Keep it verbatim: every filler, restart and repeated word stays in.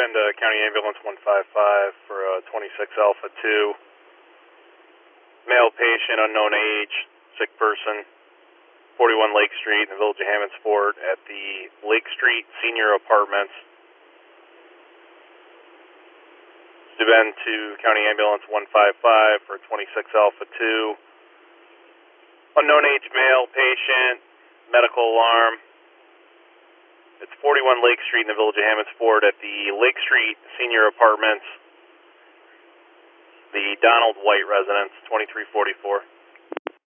Steuben to County Ambulance one five five for uh, twenty-six Alpha two. Male patient, unknown age, sick person, forty-one Lake Street in the Village of Hammondsport at the Lake Street Senior Apartments. Steuben to County Ambulance one five five for twenty-six Alpha two. Unknown age male patient, medical alarm. It's forty-one Lake Street in the Village of Hammondsport at the Lake Street Senior Apartments, the Donald White residence, twenty-three forty-four.